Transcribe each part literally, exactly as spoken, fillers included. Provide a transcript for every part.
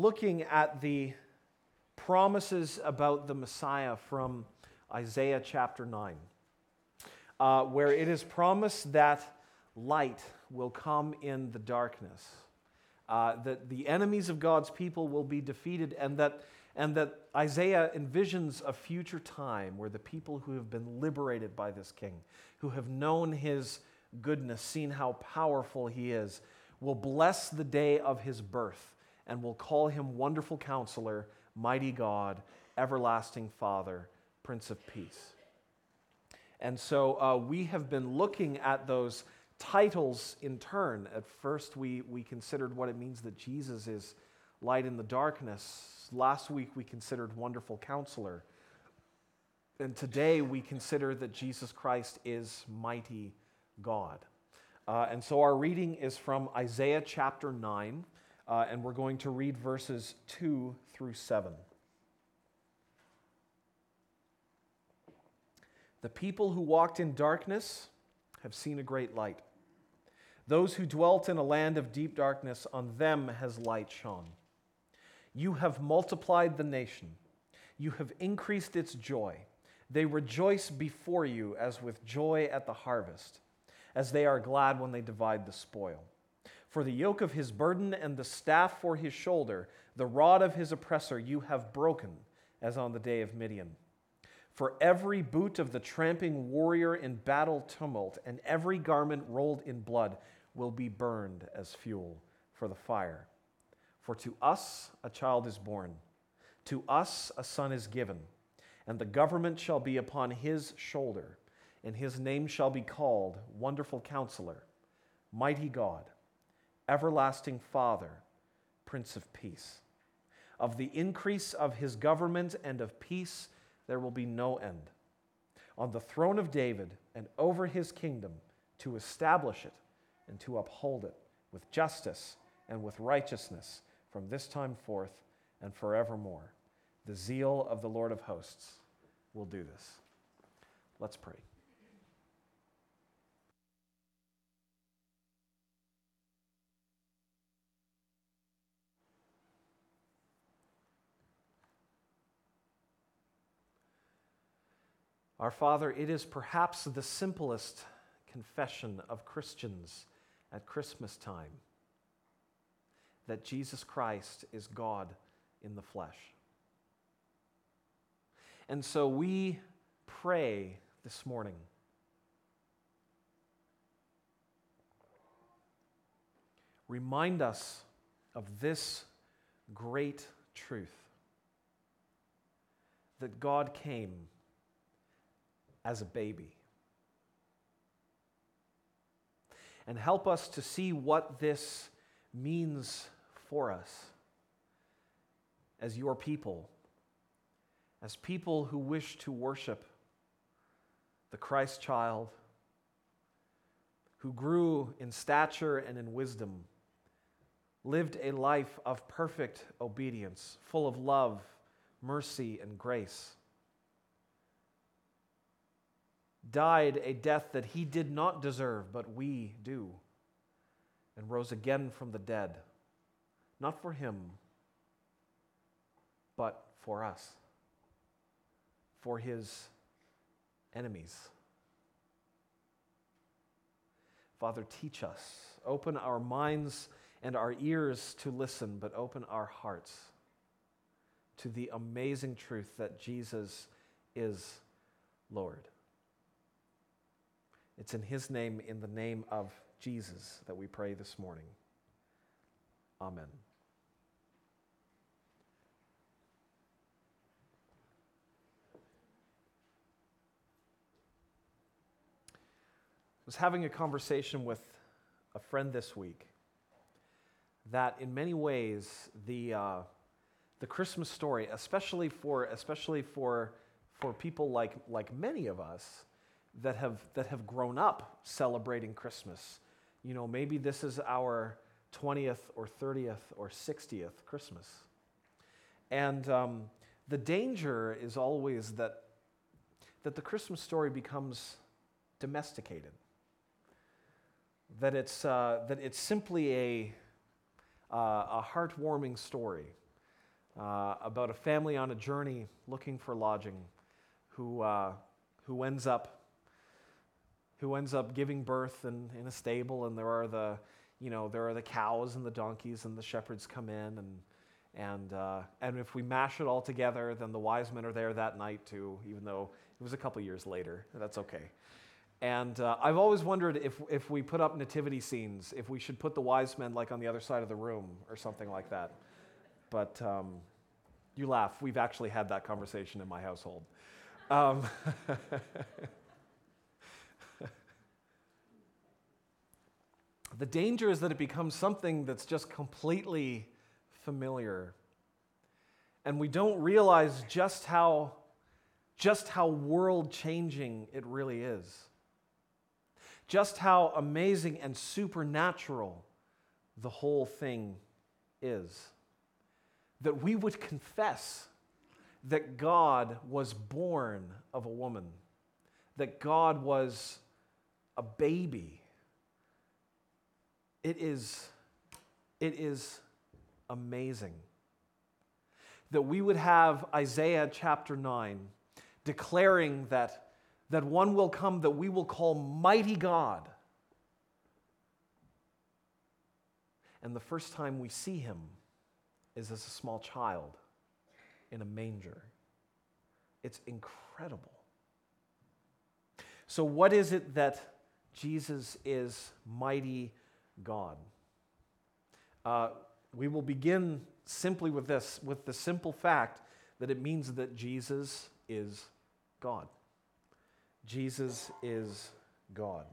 looking at the promises about the Messiah from Isaiah chapter nine, uh, where it is promised that light will come in the darkness, uh, that the enemies of God's people will be defeated, and that, and that Isaiah envisions a future time where the people who have been liberated by this king, who have known his goodness, seen how powerful he is, will bless the day of his birth and will call him Wonderful Counselor, Mighty God, Everlasting Father, Prince of Peace. And so uh, we have been looking at those titles in turn. At first we, we considered what it means that Jesus is light in the darkness. Last week we considered Wonderful Counselor. And today we consider that Jesus Christ is Mighty God. Uh, and so our reading is from Isaiah chapter nine, uh, and we're going to read verses two through seven. The people who walked in darkness have seen a great light. Those who dwelt in a land of deep darkness, on them has light shone. You have multiplied the nation. You have increased its joy. They rejoice before you as with joy at the harvest, as they are glad when they divide the spoil. For the yoke of his burden and the staff for his shoulder, the rod of his oppressor you have broken, as on the day of Midian. For every boot of the tramping warrior in battle tumult and every garment rolled in blood will be burned as fuel for the fire. For to us a child is born, to us a son is given, and the government shall be upon his shoulder, and his name shall be called Wonderful Counselor, Mighty God, Everlasting Father, Prince of Peace. Of the increase of his government and of peace there will be no end. On the throne of David and over his kingdom, to establish it and to uphold it with justice and with righteousness from this time forth and forevermore. The zeal of the Lord of hosts will do this. Let's pray. Our Father, it is perhaps the simplest confession of Christians at Christmas time that Jesus Christ is God in the flesh. And so we pray this morning, remind us of this great truth, that God came as a baby. And help us to see what this means for us as your people, as people who wish to worship the Christ child, who grew in stature and in wisdom, lived a life of perfect obedience, full of love, mercy, and grace, died a death that he did not deserve, but we do, and rose again from the dead, not for him, but for us, for his enemies. Father, teach us. Open our minds and our ears to listen, but open our hearts to the amazing truth that Jesus is Lord. It's in his name, in the name of Jesus, that we pray this morning. Amen. I was having a conversation with a friend this week that in many ways the uh, the Christmas story, especially for especially for for people like like many of us that have that have grown up celebrating Christmas. You know, maybe this is our twentieth or thirtieth or sixtieth Christmas. And um, the danger is always that that the Christmas story becomes domesticated. That it's uh, that it's simply a uh, a heartwarming story uh, about a family on a journey looking for lodging who, uh, who ends up who ends up giving birth in, in a stable, and there are the, you know, there are the cows and the donkeys, and the shepherds come in, and and uh, and if we mash it all together, then the wise men are there that night too, even though it was a couple years later. That's okay. And uh, I've always wondered if if we put up nativity scenes, if we should put the wise men like on the other side of the room or something like that. But um, you laugh. We've actually had that conversation in my household. Um, The danger is that it becomes something that's just completely familiar. And we don't realize just how, just how world-changing it really is. Just how amazing and supernatural the whole thing is. That we would confess that God was born of a woman. That God was a baby. It is, it is amazing that we would have Isaiah chapter nine declaring that, that one will come that we will call Mighty God. And the first time we see him is as a small child in a manger. It's incredible. So what is it that Jesus is mighty God? Uh, we will begin simply with this, with the simple fact that it means that Jesus is God. Jesus is God.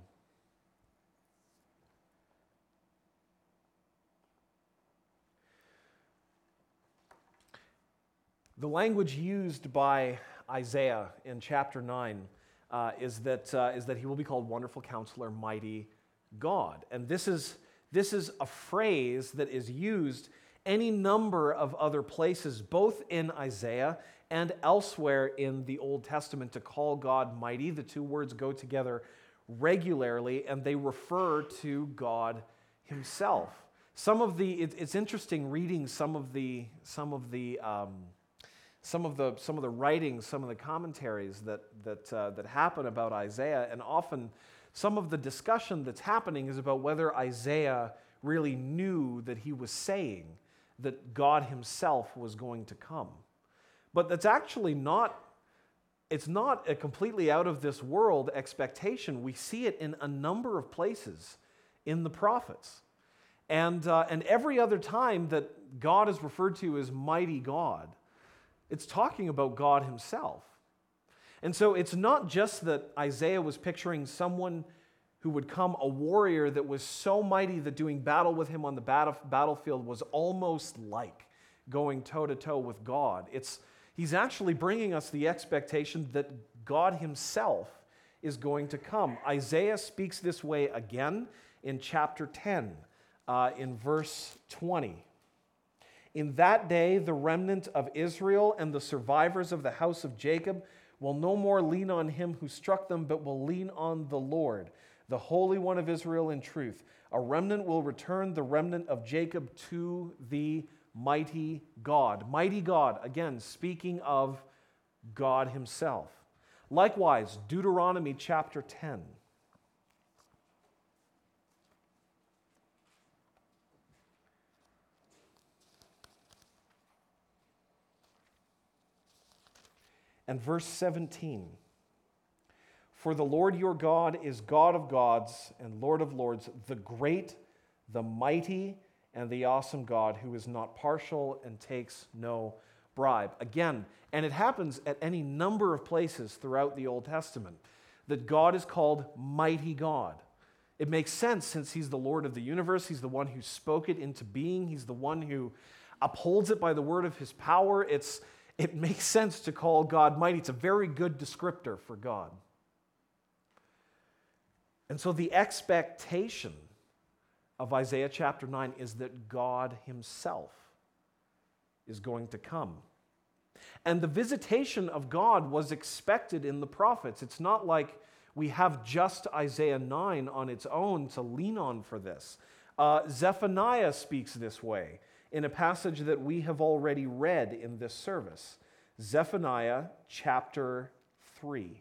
The language used by Isaiah in chapter nine uh, is that uh, is that he will be called Wonderful Counselor, Mighty God. And this is, this is a phrase that is used any number of other places, both in Isaiah and elsewhere in the Old Testament, to call God mighty. The two words go together regularly, and they refer to God himself. Some of the, it, it's interesting reading some of the, some of the, um, some of the, some of the writings, some of the commentaries that, that, uh, that happen about Isaiah, and often some of the discussion that's happening is about whether Isaiah really knew that he was saying that God himself was going to come. But that's actually not, it's not a completely out of this world expectation. We see it in a number of places in the prophets. And, uh, and every other time that God is referred to as mighty God, it's talking about God himself. And so it's not just that Isaiah was picturing someone who would come, a warrior that was so mighty that doing battle with him on the battle, battlefield was almost like going toe-to-toe with God. It's, he's actually bringing us the expectation that God himself is going to come. Isaiah speaks this way again in chapter ten, uh, in verse twenty. In that day, the remnant of Israel and the survivors of the house of Jacob will no more lean on him who struck them, but will lean on the Lord, the Holy One of Israel in truth. A remnant will return, the remnant of Jacob, to the mighty God. Mighty God, again, speaking of God himself. Likewise, Deuteronomy chapter ten. And verse seventeen, for the Lord your God is God of gods and Lord of lords, the great, the mighty, and the awesome God, who is not partial and takes no bribe. Again, and it happens at any number of places throughout the Old Testament, that God is called mighty God. It makes sense since he's the Lord of the universe. He's the one who spoke it into being. He's the one who upholds it by the word of his power. It's It makes sense to call God mighty. It's a very good descriptor for God. And so the expectation of Isaiah chapter nine is that God himself is going to come. And the visitation of God was expected in the prophets. It's not like we have just Isaiah nine on its own to lean on for this. Uh, Zephaniah speaks this way in a passage that we have already read in this service, Zephaniah chapter three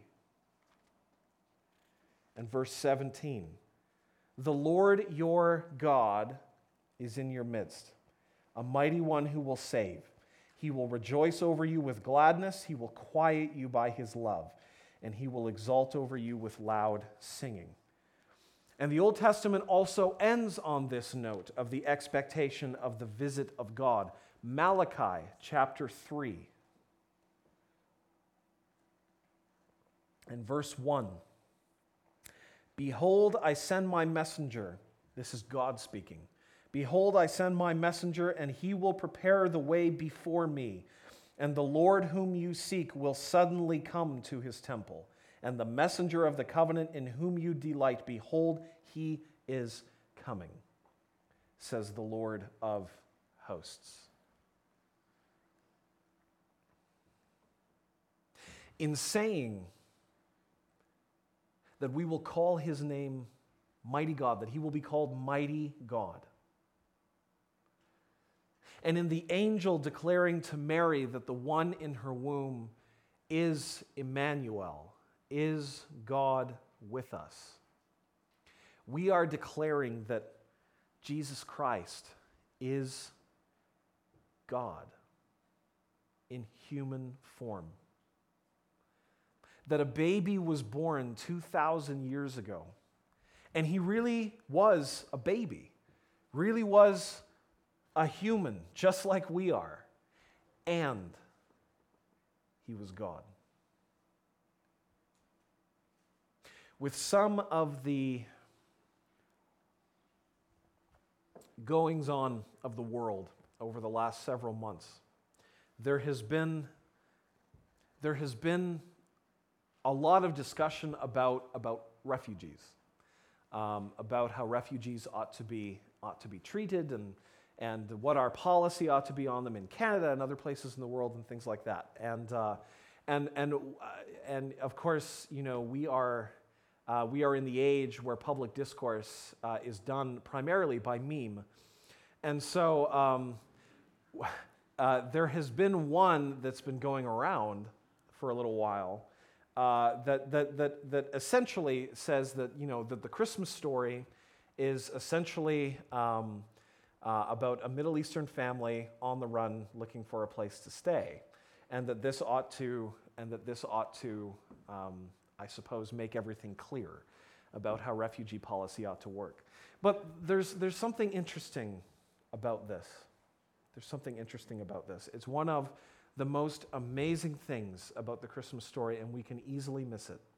and verse seventeen. The Lord your God is in your midst, a mighty one who will save. He will rejoice over you with gladness. He will quiet you by his love, and he will exalt over you with loud singing. And the Old Testament also ends on this note of the expectation of the visit of God. Malachi chapter three and verse one. Behold, I send my messenger. This is God speaking. Behold, I send my messenger, and he will prepare the way before me. And the Lord whom you seek will suddenly come to his temple. And the messenger of the covenant in whom you delight, behold, he is coming, says the Lord of hosts. In saying that we will call his name Mighty God, that he will be called Mighty God, and in the angel declaring to Mary that the one in her womb is Emmanuel, is God with us, we are declaring that Jesus Christ is God in human form. That a baby was born two thousand years ago, and he really was a baby, really was a human, just like we are, and he was God. With some of the goings-on of the world over the last several months, there has been there has been a lot of discussion about, about refugees, um, about how refugees ought to be ought to be treated, and and what our policy ought to be on them in Canada and other places in the world, and things like that. And uh, and and uh, and of course, you know, we are uh, we are in the age where public discourse uh, is done primarily by meme, and so um, uh, there has been one that's been going around for a little while. Uh, that, that, that, that essentially says that, you know, that the Christmas story is essentially um, uh, about a Middle Eastern family on the run looking for a place to stay, and that this ought to, and that this ought to, um, I suppose, make everything clear about how refugee policy ought to work. But there's there's something interesting about this. There's something interesting about this. It's one of the most amazing things about the Christmas story, and we can easily miss it,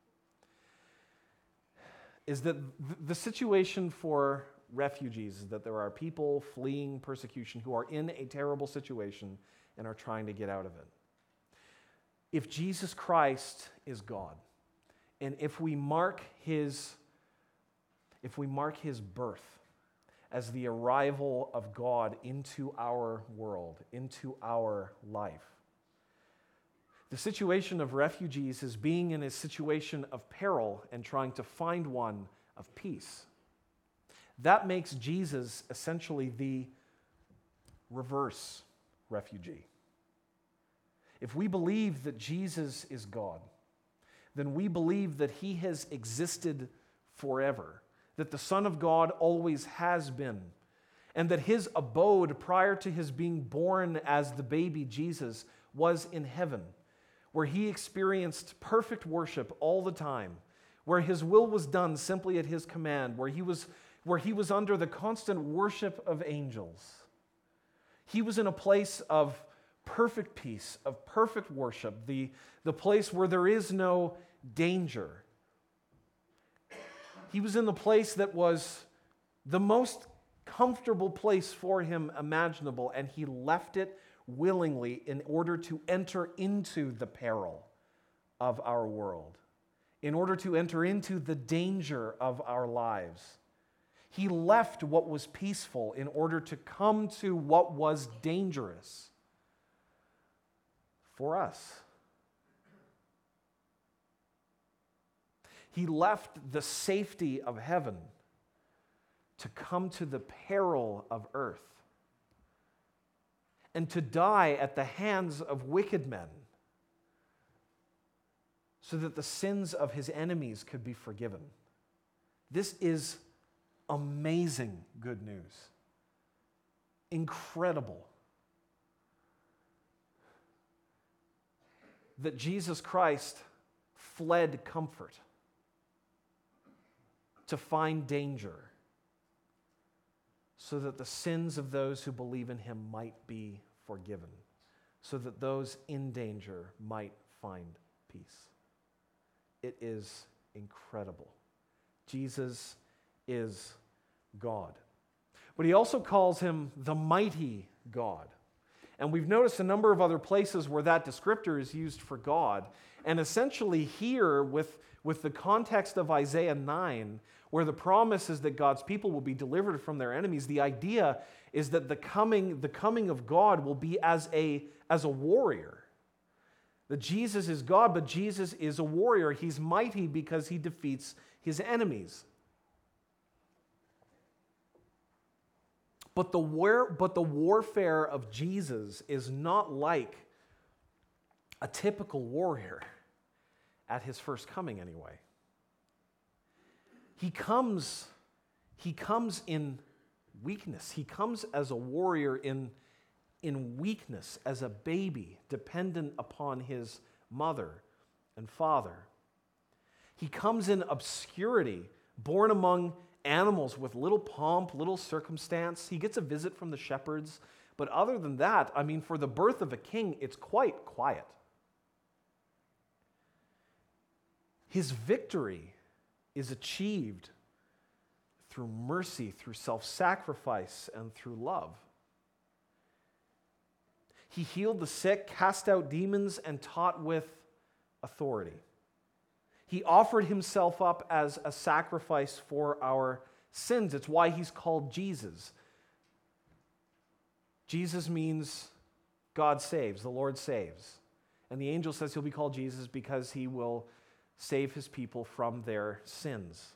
is that the situation for refugees is that there are people fleeing persecution who are in a terrible situation and are trying to get out of it. If Jesus Christ is God, and if we mark his, if we mark his birth as the arrival of God into our world, into our life, the situation of refugees is being in a situation of peril and trying to find one of peace. That makes Jesus essentially the reverse refugee. If we believe that Jesus is God, then we believe that he has existed forever, that the Son of God always has been, and that his abode prior to his being born as the baby Jesus was in heaven, where he experienced perfect worship all the time, where his will was done simply at his command, where he was, where he was under the constant worship of angels. He was in a place of perfect peace, of perfect worship, the, the place where there is no danger. He was in the place that was the most comfortable place for him imaginable, and he left it willingly in order to enter into the peril of our world, in order to enter into the danger of our lives. He left what was peaceful in order to come to what was dangerous for us. He left the safety of heaven to come to the peril of earth. and to die at the hands of wicked men, so that the sins of his enemies could be forgiven. This is amazing good news. Incredible. That Jesus Christ fled comfort to find danger, so that the sins of those who believe in him might be forgiven, so that those in danger might find peace. It is incredible. Jesus is God. But he also calls him the mighty God. And we've noticed a number of other places where that descriptor is used for God. And essentially here, with, with the context of Isaiah nine, where the promise is that God's people will be delivered from their enemies, the idea is that the coming, the coming of God will be as a, as a warrior. That Jesus is God, but Jesus is a warrior. He's mighty because he defeats his enemies. But the, war, but the warfare of Jesus is not like a typical warrior at his first coming anyway. He comes, he comes in weakness. He comes as a warrior in, in weakness, as a baby, dependent upon his mother and father. He comes in obscurity, born among animals with little pomp, little circumstance. He gets a visit from the shepherds. But other than that, I mean, for the birth of a king, it's quite quiet. His victory is achieved through mercy, through self-sacrifice, and through love. He healed the sick, cast out demons, and taught with authority. He offered himself up as a sacrifice for our sins. It's why he's called Jesus. Jesus means God saves, the Lord saves. And the angel says he'll be called Jesus because he will save his people from their sins.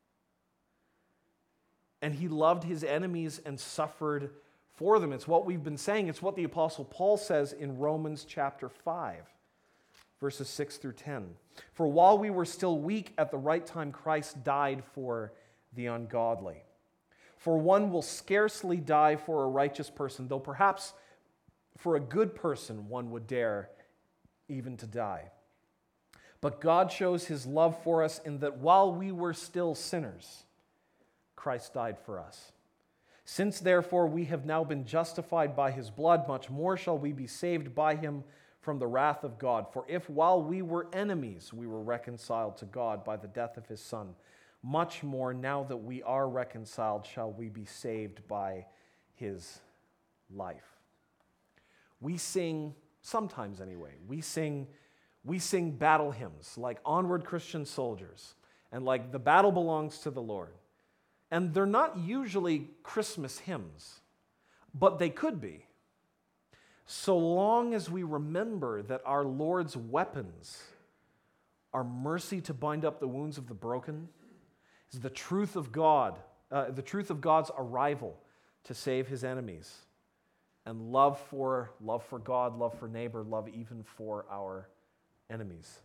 And he loved his enemies and suffered for them. It's what we've been saying. It's what the Apostle Paul says in Romans chapter five. Verses six through ten. For while we were still weak, at the right time Christ died for the ungodly. For one will scarcely die for a righteous person, though perhaps for a good person one would dare even to die. But God shows his love for us in that while we were still sinners, Christ died for us. Since therefore we have now been justified by his blood, much more shall we be saved by him from the wrath of God. For if while we were enemies, we were reconciled to God by the death of his Son, much more now that we are reconciled shall we be saved by his life. We sing, sometimes anyway, we sing, we sing battle hymns like Onward Christian Soldiers and like The Battle Belongs to the Lord. And they're not usually Christmas hymns, but they could be. So long as we remember that our Lord's weapons are mercy to bind up the wounds of the broken, is the truth of God, uh, the truth of God's arrival to save his enemies, and love for love for God, love for neighbor, love even for our enemies.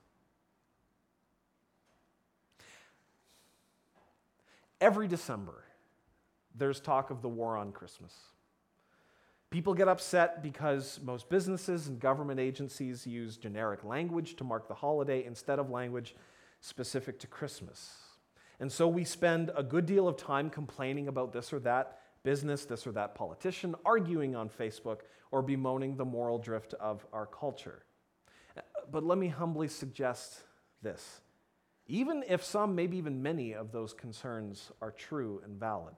Every December, there's talk of the war on Christmas. People get upset because most businesses and government agencies use generic language to mark the holiday instead of language specific to Christmas. And so we spend a good deal of time complaining about this or that business, this or that politician, arguing on Facebook, or bemoaning the moral drift of our culture. But let me humbly suggest this. Even if some, maybe even many of those concerns are true and valid,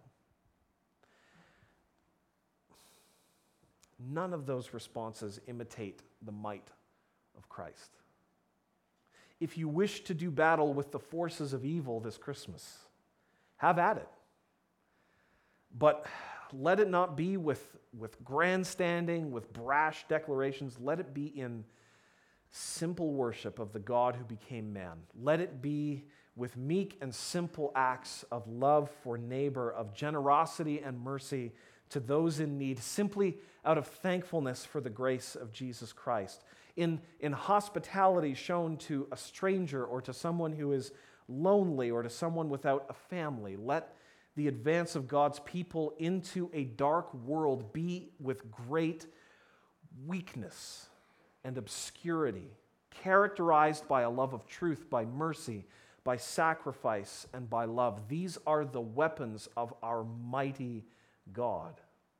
none of those responses imitate the might of Christ. If you wish to do battle with the forces of evil this Christmas, have at it. But let it not be with, with grandstanding, with brash declarations. Let it be in simple worship of the God who became man. Let it be with meek and simple acts of love for neighbor, of generosity and mercy to those in need simply out of thankfulness for the grace of Jesus Christ. In, in hospitality shown to a stranger or to someone who is lonely or to someone without a family. Let the advance of God's people into a dark world be with great weakness and obscurity, characterized by a love of truth, by mercy, by sacrifice, and by love. These are the weapons of our mighty God.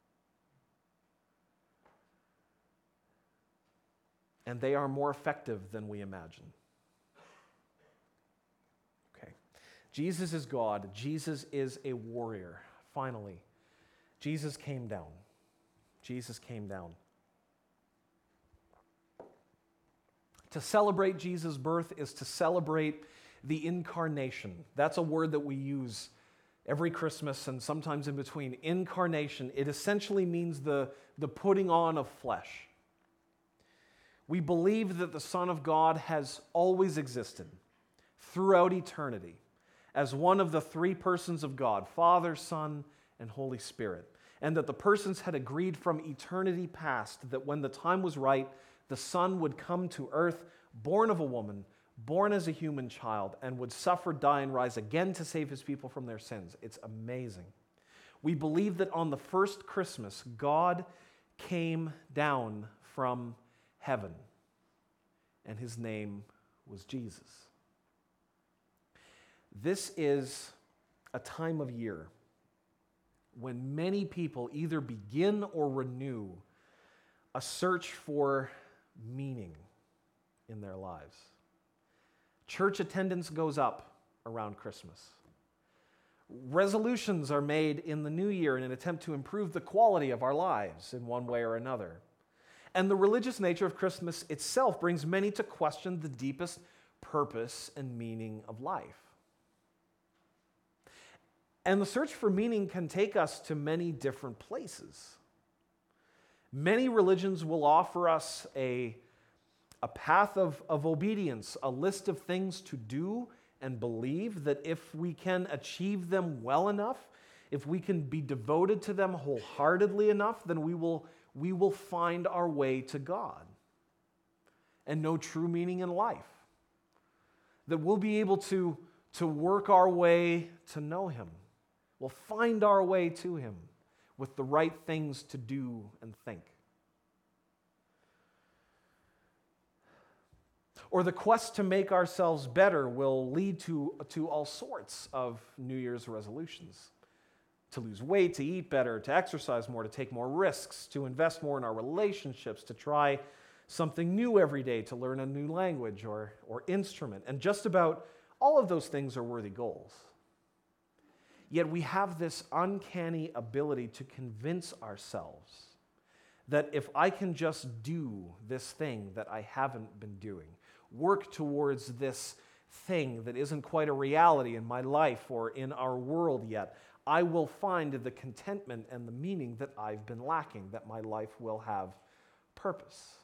And they are more effective than we imagine. Okay. Jesus is God. Jesus is a warrior. Finally, Jesus came down. Jesus came down. To celebrate Jesus' birth is to celebrate the incarnation. That's a word that we use every Christmas and sometimes in between. Incarnation. It essentially means the, the putting on of flesh. We believe that the Son of God has always existed throughout eternity as one of the three persons of God, Father, Son, and Holy Spirit, and that the persons had agreed from eternity past that when the time was right, the Son would come to earth, born of a woman, born as a human child, and would suffer, die, and rise again to save his people from their sins. It's amazing. We believe that on the first Christmas, God came down from heaven, and his name was Jesus. This is a time of year when many people either begin or renew a search for meaning in their lives. Church attendance goes up around Christmas. Resolutions are made in the new year in an attempt to improve the quality of our lives in one way or another. And the religious nature of Christmas itself brings many to question the deepest purpose and meaning of life. And the search for meaning can take us to many different places. Many religions will offer us a, a path of, of obedience, a list of things to do and believe that if we can achieve them well enough, if we can be devoted to them wholeheartedly enough, then we will we will find our way to God and know true meaning in life. That we'll be able to, to work our way to know him. We'll find our way to him with the right things to do and think. Or the quest to make ourselves better will lead to, to all sorts of New Year's resolutions. To lose weight, to eat better, to exercise more, to take more risks, to invest more in our relationships, to try something new every day, to learn a new language or, or instrument. And just about all of those things are worthy goals. Yet we have this uncanny ability to convince ourselves that if I can just do this thing that I haven't been doing, work towards this thing that isn't quite a reality in my life or in our world yet, I will find the contentment and the meaning that I've been lacking, that my life will have purpose.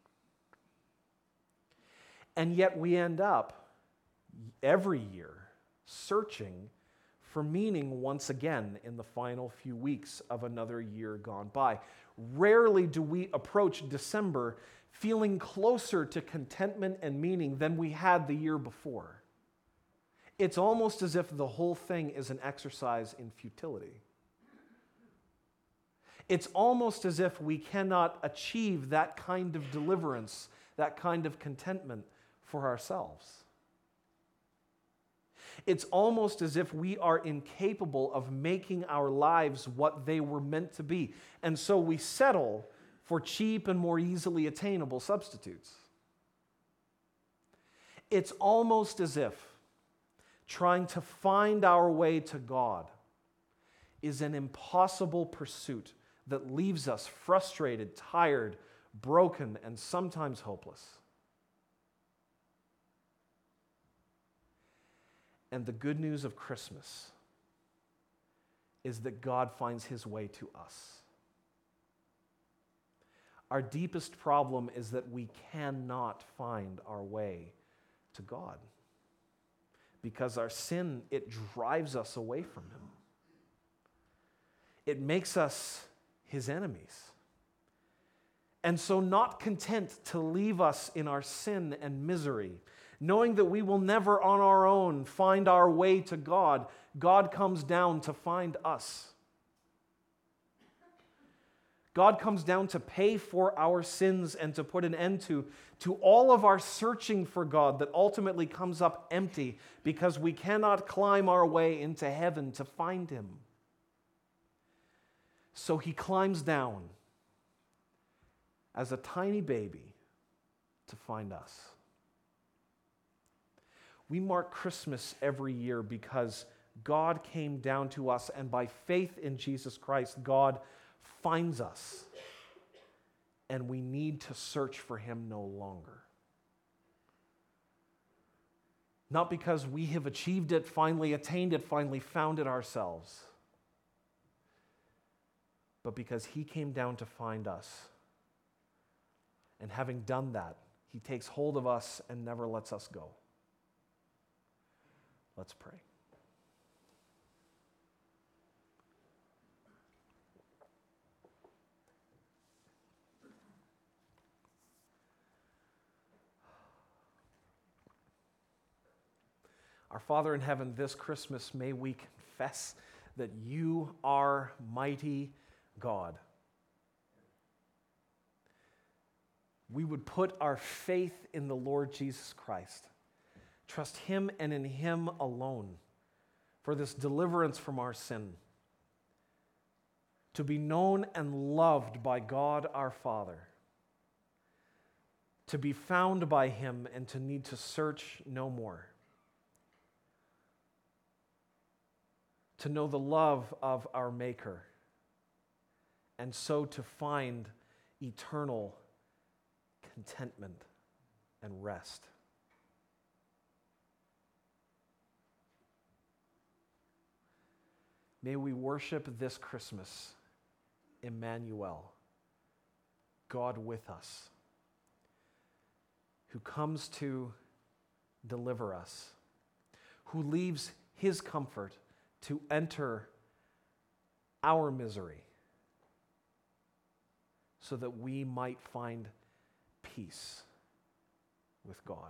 And yet we end up every year searching for meaning once again in the final few weeks of another year gone by. Rarely do we approach December feeling closer to contentment and meaning than we had the year before. It's almost as if the whole thing is an exercise in futility. It's almost as if we cannot achieve that kind of deliverance, that kind of contentment for ourselves. It's almost as if we are incapable of making our lives what they were meant to be. And so we settle for cheap and more easily attainable substitutes. It's almost as if trying to find our way to God is an impossible pursuit that leaves us frustrated, tired, broken, and sometimes hopeless. And the good news of Christmas is that God finds his way to us. Our deepest problem is that we cannot find our way to God. Because our sin, it drives us away from him. It makes us his enemies. And so, not content to leave us in our sin and misery, knowing that we will never on our own find our way to God, God comes down to find us. God comes down to pay for our sins and to put an end to, to all of our searching for God that ultimately comes up empty because we cannot climb our way into heaven to find him. So he climbs down as a tiny baby to find us. We mark Christmas every year because God came down to us, and by faith in Jesus Christ, God finds us, and we need to search for him no longer. Not because we have achieved it, finally attained it, finally found it ourselves, but because he came down to find us. And having done that, he takes hold of us and never lets us go. Let's pray. Our Father in heaven, this Christmas may we confess that you are mighty God. We would put our faith in the Lord Jesus Christ. Trust him and in him alone for this deliverance from our sin. To be known and loved by God our Father. To be found by him and to need to search no more. To know the love of our Maker. And so to find eternal contentment and rest. May we worship this Christmas, Emmanuel, God with us, who comes to deliver us, who leaves his comfort to enter our misery so that we might find peace with God.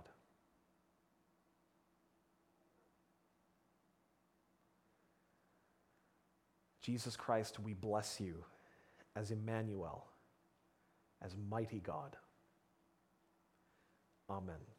Jesus Christ, we bless you as Emmanuel, as mighty God. Amen.